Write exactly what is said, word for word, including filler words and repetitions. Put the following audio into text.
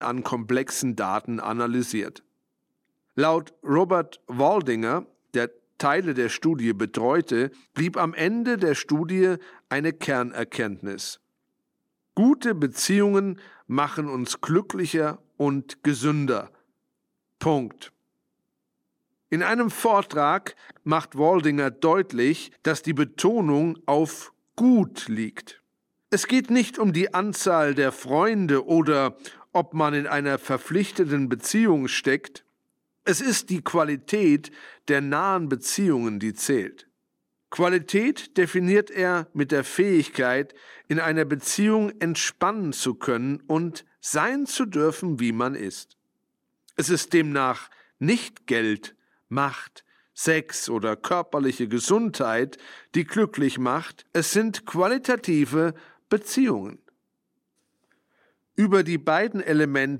an komplexen Daten analysiert. Laut Robert Waldinger, der Teile der Studie betreute, blieb am Ende der Studie eine Kernerkenntnis. Gute Beziehungen machen uns glücklicher und gesünder. Punkt. In einem Vortrag macht Waldinger deutlich, dass die Betonung auf gut liegt. Es geht nicht um die Anzahl der Freunde oder ob man in einer verpflichteten Beziehung steckt. Es ist die Qualität der nahen Beziehungen, die zählt. Qualität definiert er mit der Fähigkeit, in einer Beziehung entspannen zu können und sein zu dürfen, wie man ist. Es ist demnach nicht Geld, Macht, Sex oder körperliche Gesundheit, die glücklich macht, es sind qualitative Beziehungen. Über die beiden Elemente